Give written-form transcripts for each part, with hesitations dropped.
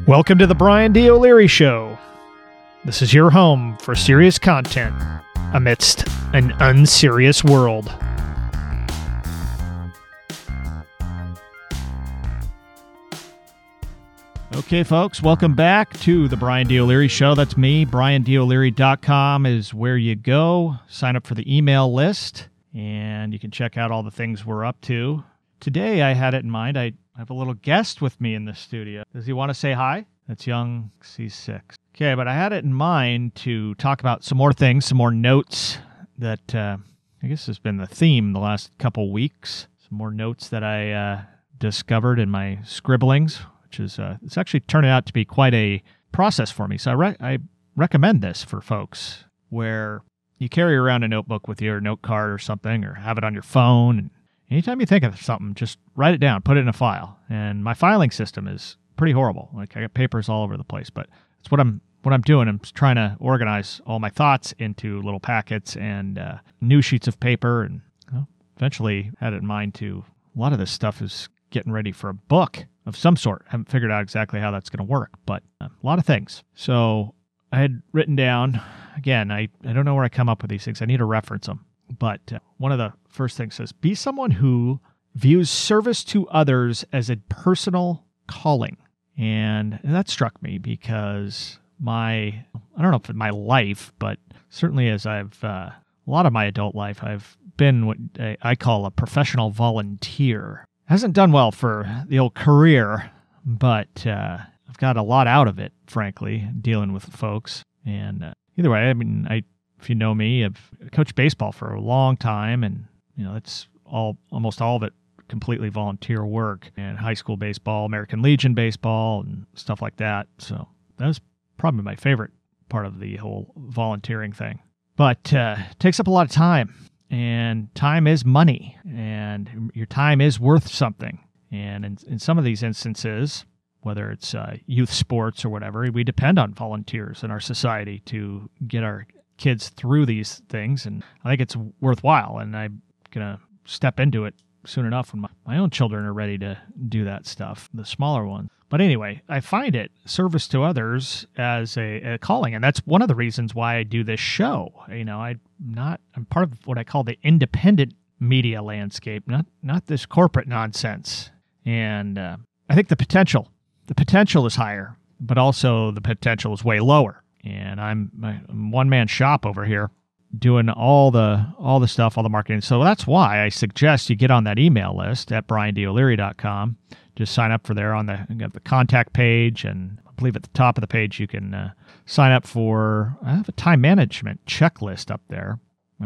Welcome to the Brian D. O'Leary Show. This is your home for serious content amidst an unserious world. Okay, folks, welcome back to the Brian D. O'Leary Show. That's me. BrianDO'Leary.com is where you go. Sign up for the email list, and you can check out all the things we're up to. Today, I had it in mind. I have a little guest with me in the studio. Does he want to say hi? That's young C6. Okay, but I had it in mind to talk about some more things, some more notes that I guess has been the theme the last couple weeks. Some more notes that I discovered in my scribblings, which is it's actually turning out to be quite a process for me. So I recommend this for folks where you carry around a notebook with you or a note card or something, or have it on your phone. And anytime you think of something, just write it down, put it in a file. And my filing system is pretty horrible. Like, I got papers all over the place, but it's what I'm doing. I'm trying to organize all my thoughts into little packets and new sheets of paper, and eventually had it in mind to, a lot of this stuff is getting ready for a book of some sort. I haven't figured out exactly how that's going to work, but a lot of things. So I had written down, again, I don't know where I come up with these things. I need to reference them. But one of the first things says, be someone who views service to others as a personal calling. And that struck me because I don't know if in my life, but certainly as I've, a lot of my adult life, I've been what I call a professional volunteer. Hasn't done well for the old career, but I've got a lot out of it, frankly, dealing with folks. And either way, I mean, if you know me, I've coached baseball for a long time, and it's almost all of it completely volunteer work, and high school baseball, American Legion baseball, and stuff like that. So that was probably my favorite part of the whole volunteering thing. But it takes up a lot of time, and time is money, and your time is worth something. And in some of these instances, whether it's youth sports or whatever, we depend on volunteers in our society to get our kids through these things, and I think it's worthwhile, and I'm going to step into it soon enough when my own children are ready to do that stuff, the smaller ones. But anyway, I find it service to others as a calling, and that's one of the reasons why I do this show. I'm part of what I call the independent media landscape, not this corporate nonsense. And I think the potential is higher, but also the potential is way lower. And I'm one-man shop over here doing all the stuff, all the marketing. So that's why I suggest you get on that email list at BrianDO'Leary.com. Just sign up for there on the contact page, and I believe at the top of the page you can sign up for, I have a time management checklist up there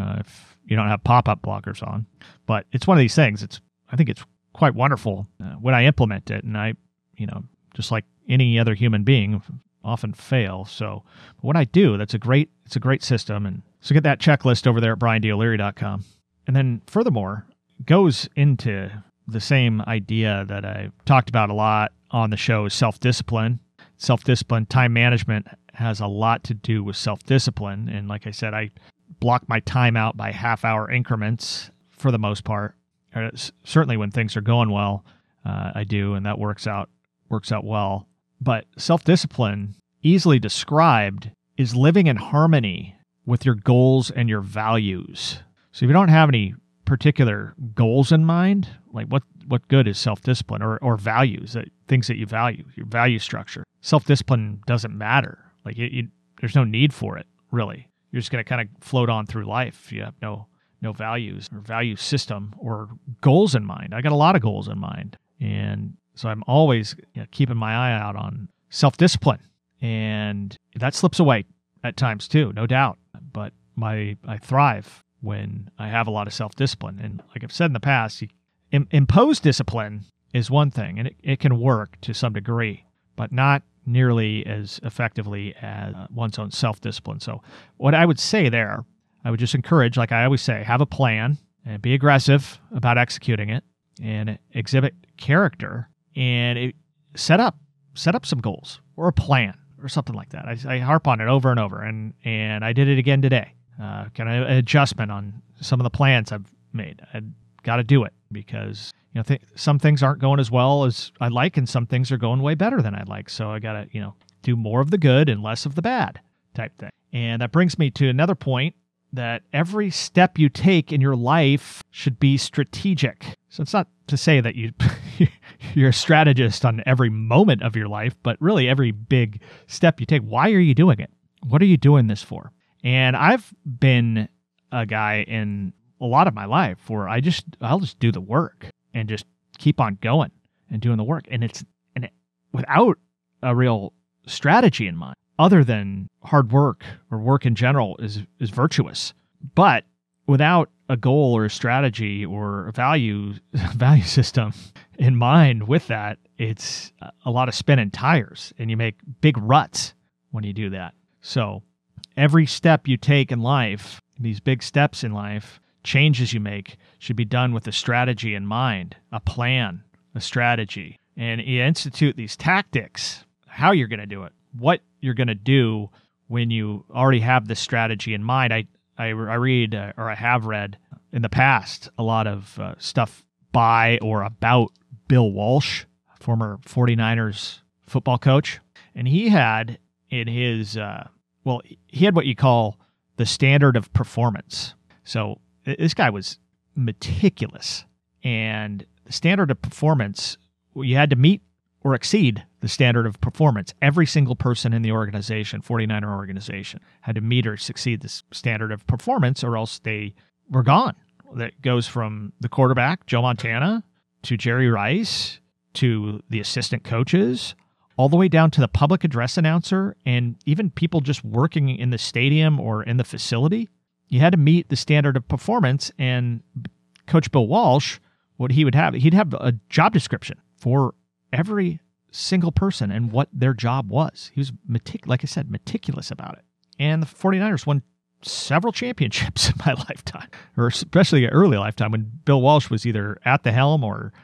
if you don't have pop-up blockers on. But it's one of these things. I think it's quite wonderful when I implement it, and I, just like any other human being, often fail. So when I do, it's a great system. And so get that checklist over there at BrianDO'Leary.com. And then furthermore, goes into the same idea that I've talked about a lot on the show, is self-discipline. Self-discipline, time management has a lot to do with self-discipline. And like I said, I block my time out by half-hour increments for the most part. Certainly when things are going well, I do, and that works out well. But self-discipline, easily described, is living in harmony with your goals and your values. So if you don't have any particular goals in mind, like what good is self-discipline or values, things that you value, your value structure? Self-discipline doesn't matter. Like there's no need for it, really. You're just going to kind of float on through life if you have no values or value system or goals in mind. I got a lot of goals in mind. And so I'm always keeping my eye out on self-discipline. And that slips away at times too, no doubt. But I thrive when I have a lot of self-discipline. And like I've said in the past, imposed discipline is one thing, and it can work to some degree, but not nearly as effectively as one's own self-discipline. So what I would say there, I would just encourage, like I always say, have a plan and be aggressive about executing it, and exhibit character, and set up some goals or a plan or something like that. I harp on it over and over, and I did it again today. Kind of an adjustment on some of the plans I've made. I got to do it. because some things aren't going as well as I'd like, and some things are going way better than I'd like. So I got to do more of the good and less of the bad type thing. And that brings me to another point, that every step you take in your life should be strategic. So it's not to say that you're a strategist on every moment of your life, but really every big step you take. Why are you doing it? What are you doing this for? And I've been a guy in a lot of my life where I'll just do the work and just keep on going and doing the work. And without a real strategy in mind, other than hard work or work in general is virtuous. But without a goal or a strategy or a value system in mind with that, it's a lot of spinning tires, and you make big ruts when you do that. So every step you take in life, these big steps in life, changes you make, should be done with a strategy in mind, a plan, a strategy. And you institute these tactics, how you're going to do it, what you're going to do when you already have this strategy in mind. I read, or I have read in the past, a lot of stuff by or about Bill Walsh, former 49ers football coach. And he had in his, he had what you call the standard of performance. So this guy was meticulous. And the standard of performance, you had to meet or exceed the standard of performance. Every single person in the organization, 49er organization, had to meet or succeed this standard of performance, or else they were gone. That goes from the quarterback, Joe Montana, to Jerry Rice, to the assistant coaches, all the way down to the public address announcer, and even people just working in the stadium or in the facility. You had to meet the standard of performance. And Coach Bill Walsh, what he would have, he'd have a job description for every single person and what their job was. He was, meticulous about it. And the 49ers won several championships in my lifetime, or especially early lifetime, when Bill Walsh was either at the helm or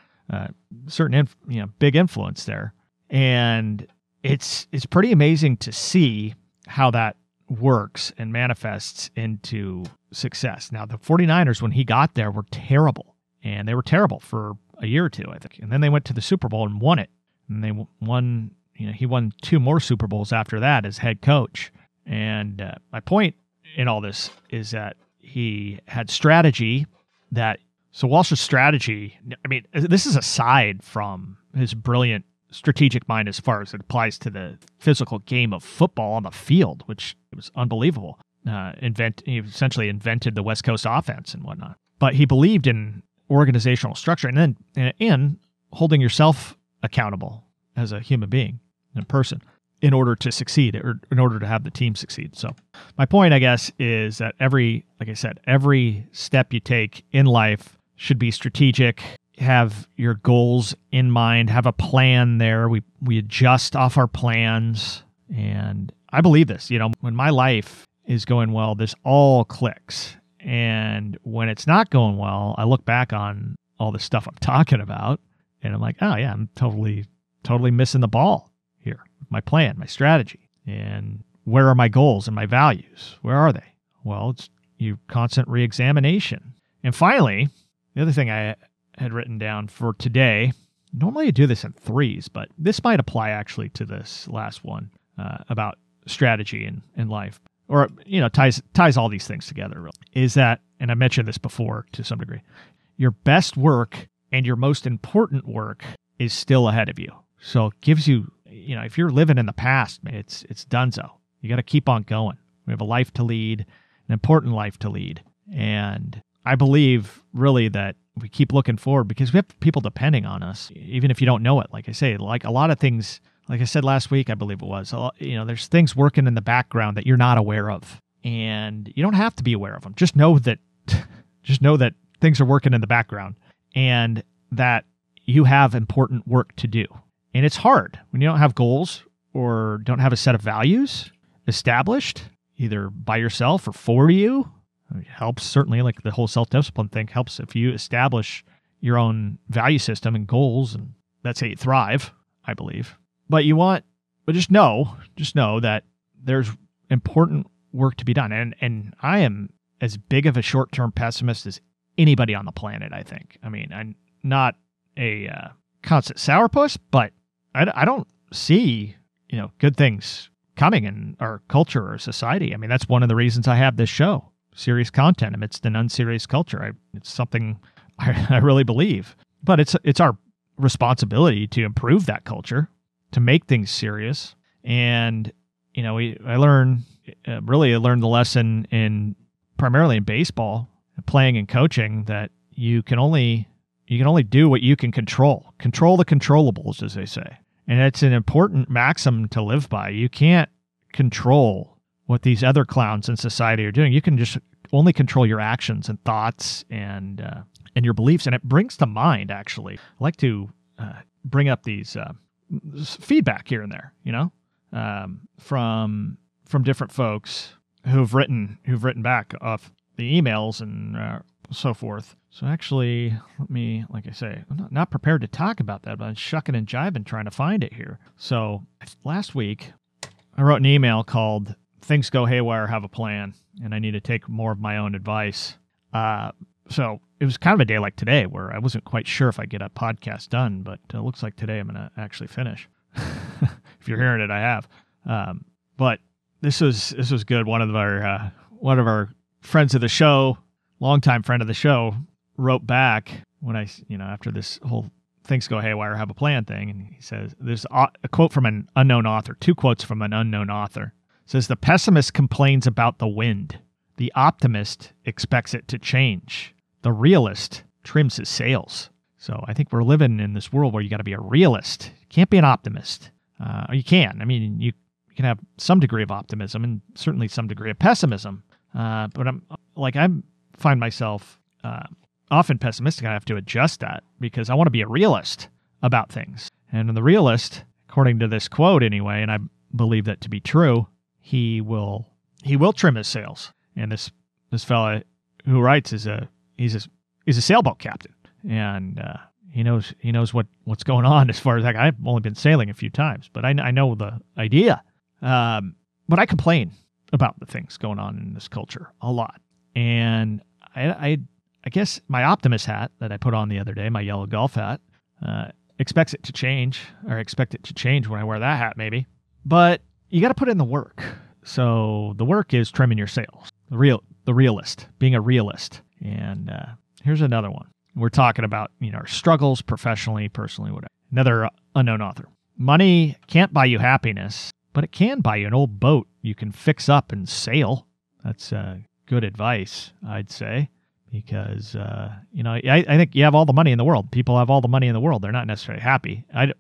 big influence there. And it's pretty amazing to see how that works and manifests into success. Now, the 49ers, when he got there, were terrible. And they were terrible for a year or two, I think. And then they went to the Super Bowl and won it. And they won, he won 2 more Super Bowls after that as head coach. And my point in all this is that he had strategy so Walsh's strategy, this is aside from his brilliant strategic mind as far as it applies to the physical game of football on the field, which was unbelievable. He essentially invented the West Coast offense and whatnot. But he believed in organizational structure, and then in holding yourself accountable as a human being and person in order to succeed, or in order to have the team succeed. So my point, I guess, is that every step you take in life should be strategic, have your goals in mind, have a plan there. We adjust off our plans. And I believe this, when my life is going well, this all clicks. And when it's not going well, I look back on all the stuff I'm talking about, and I'm like, oh yeah, I'm totally missing the ball here. My plan, my strategy, and where are my goals and my values? Where are they? Well, it's your constant reexamination. And finally, the other thing I had written down for today, normally I do this in 3s, but this might apply actually to this last one about strategy in life. Or, ties all these things together, really, is that, and I mentioned this before to some degree, your best work and your most important work is still ahead of you. So it gives you, if you're living in the past, man, it's donezo. You got to keep on going. We have a life to lead, an important life to lead. And I believe really that we keep looking forward because we have people depending on us, even if you don't know it. Like I say, like a lot of things, like I said last week, I believe it was, there's things working in the background that you're not aware of, and you don't have to be aware of them. Just know that things are working in the background, and that you have important work to do. And it's hard when you don't have goals or don't have a set of values established, either by yourself or for you. It helps, certainly, like the whole self-discipline thing helps if you establish your own value system and goals, and that's how you thrive, I believe. But just know that there's important work to be done. And I am as big of a short-term pessimist as anybody on the planet, I think. I mean, I'm not a constant sourpuss, but I don't see, good things coming in our culture or society. I mean, that's one of the reasons I have this show, serious content amidst an unserious culture. It's something I really believe. But it's our responsibility to improve that culture, to make things serious. And, I learned the lesson primarily in baseball, playing and coaching, that you can only do what you can control. Control the controllables, as they say. And it's an important maxim to live by. You can't control what these other clowns in society are doing. You can just only control your actions and thoughts and your beliefs. And it brings to mind, actually, I like to bring up these feedback here and there, from different folks who've written back off the emails and so forth. So actually, like I say, I'm not prepared to talk about that, but I'm shucking and jiving trying to find it here. So last week, I wrote an email called "Things Go Haywire, Have a Plan," and I need to take more of my own advice. So it was kind of a day like today where I wasn't quite sure if I'd get a podcast done, but it looks like today I'm going to actually finish. If you're hearing it, I have. But this was good. One of our friends of the show, longtime friend of the show, wrote back when after this whole "Things Go Haywire, Have a Plan" thing, and he says, there's a quote from an unknown author, 2 quotes from an unknown author. It says, "The pessimist complains about the wind. The optimist expects it to change. The realist trims his sails." So I think we're living in this world where you got to be a realist. You can't be an optimist. You can. I mean, you can have some degree of optimism and certainly some degree of pessimism. But I find myself often pessimistic. I have to adjust that because I want to be a realist about things. And the realist, according to this quote anyway, and I believe that to be true, he will trim his sails. And this fella who writes he's a sailboat captain, and he knows what's going on as far as that. I've only been sailing a few times, but I know the idea. But I complain about the things going on in this culture a lot, and I guess my optimist hat that I put on the other day, my yellow golf hat, expects it to change, or expect it to change when I wear that hat, maybe. But you got to put in the work. So the work is trimming your sails. The realist, being a realist. And here's another one. We're talking about our struggles professionally, personally, whatever. Another unknown author. Money can't buy you happiness, but it can buy you an old boat you can fix up and sail. That's good advice, I'd say, because I think you have all the money in the world. People have all the money in the world. They're not necessarily happy. And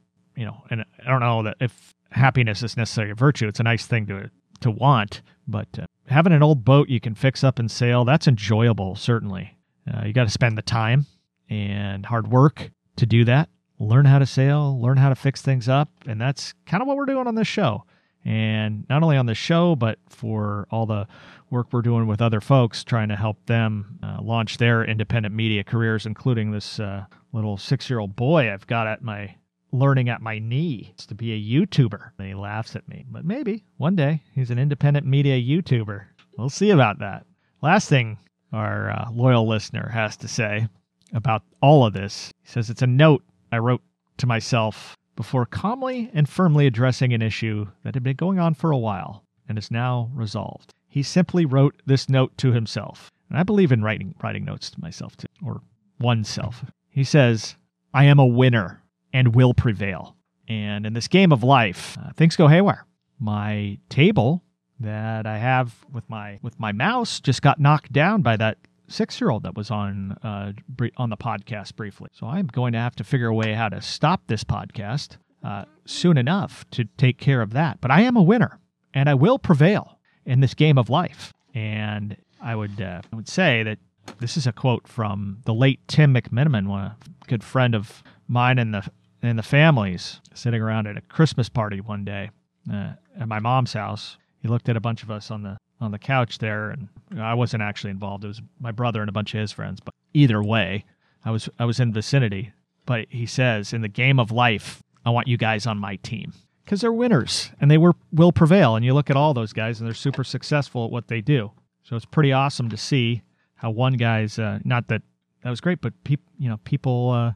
I don't know that if happiness is necessarily a virtue. It's a nice thing to want, but having an old boat you can fix up and sail, that's enjoyable, certainly. You got to spend the time and hard work to do that. Learn how to sail, learn how to fix things up, and that's kind of what we're doing on this show. And not only on the show, but for all the work we're doing with other folks, trying to help them launch their independent media careers, including this little 6-year-old boy I've got learning at my knee to be a YouTuber. And he laughs at me, but maybe one day he's an independent media YouTuber. We'll see about that. Last thing our loyal listener has to say about all of this, he says, it's a note I wrote to myself before calmly and firmly addressing an issue that had been going on for a while and is now resolved. He simply wrote this note to himself. And I believe in writing notes to myself too, or oneself. He says, I am a winner and will prevail. And in this game of life, things go haywire. My table that I have with my mouse just got knocked down by that 6-year-old that was on the podcast briefly. So I'm going to have to figure a way how to stop this podcast soon enough to take care of that. But I am a winner, and I will prevail in this game of life. And I would say that this is a quote from the late Tim McMiniman, a good friend of mine and the family's, sitting around at a Christmas party one day at my mom's house. He looked at a bunch of us on the couch there, and I wasn't actually involved. It was my brother and a bunch of his friends. But either way, I was in vicinity. But he says, in the game of life, I want you guys on my team. Because they're winners, and they will prevail. And you look at all those guys, and they're super successful at what they do. So it's pretty awesome to see how one guy's, not that that was great. But people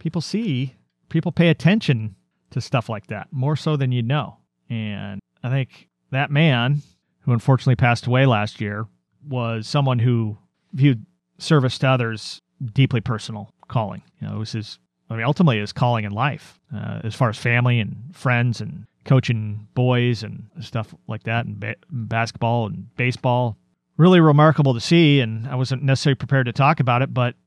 pay attention to stuff like that more so than you know. And I think that man, who unfortunately passed away last year, was someone who viewed service to others deeply personal calling. It was ultimately his calling in life, as far as family and friends and coaching boys and stuff like that, and basketball and baseball. Really remarkable to see, and I wasn't necessarily prepared to talk about it, but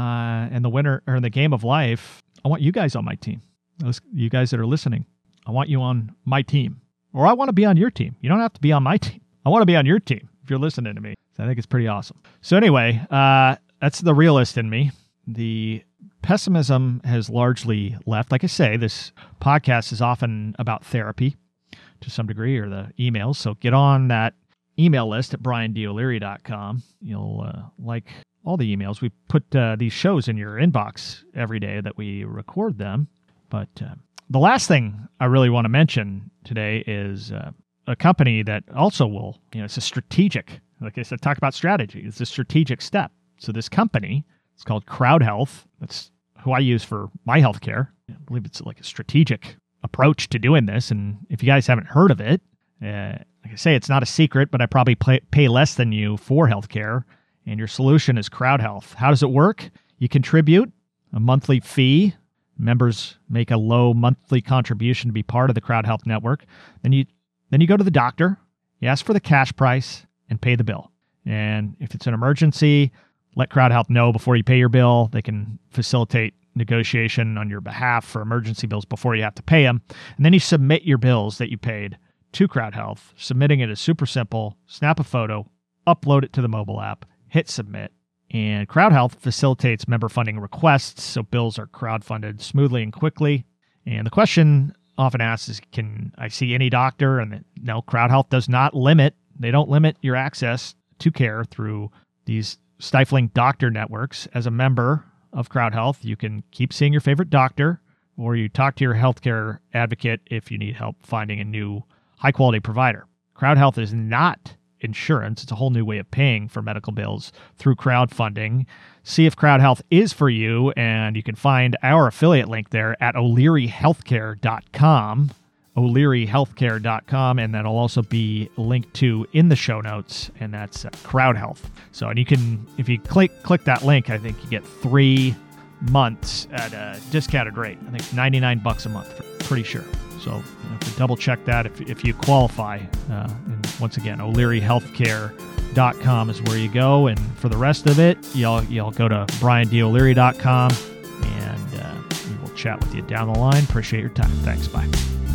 in the game of life, I want you guys on my team. You guys that are listening, I want you on my team, or I want to be on your team. You don't have to be on my team. I want to be on your team if you're listening to me. So I think it's pretty awesome. So anyway, that's the realist in me. The pessimism has largely left. Like I say, this podcast is often about therapy to some degree, or the emails. So get on that email list at briandO'Leary.com. You'll like all the emails. We put these shows in your inbox every day that we record them. But the last thing I really want to mention today is a company that also will, it's a strategic, like I said, talk about strategy. It's a strategic step. So this company, it's called Crowd Health. That's who I use for my healthcare. I believe it's like a strategic approach to doing this. And if you guys haven't heard of it, like I say, it's not a secret, but I probably pay less than you for healthcare. And your solution is Crowd Health. How does it work? You contribute a monthly fee. Members make a low monthly contribution to be part of the Crowd Health network. Then you go to the doctor, you ask for the cash price, and pay the bill. And if it's an emergency, let Crowd Health know before you pay your bill. They can facilitate negotiation on your behalf for emergency bills before you have to pay them. And then you submit your bills that you paid to Crowd Health. Submitting it is super simple. Snap a photo, upload it to the mobile app, hit submit. And Crowd Health facilitates member funding requests, so bills are crowdfunded smoothly and quickly. And the question often asked is, can I see any doctor? And no, Crowd Health does not limit. They don't limit your access to care through these stifling doctor networks. As a member of Crowd Health, you can keep seeing your favorite doctor, or you talk to your healthcare advocate if you need help finding a new high-quality provider. Crowd Health is not insurance. It's a whole new way of paying for medical bills through crowdfunding. See if Crowd Health is for you, and you can find our affiliate link there at O'LearyHealthcare.com. O'LearyHealthcare.com, and that'll also be linked to in the show notes, and that's Crowd Health. So, and you can, if you click that link, I think you get 3 months at a discounted rate. I think it's $99 a month, pretty sure. So you have to double check that if you qualify. And once again, O'LearyHealthcare.com is where you go. And for the rest of it, you'll go to BrianDO'Leary.com, and we will chat with you down the line. Appreciate your time. Thanks. Bye.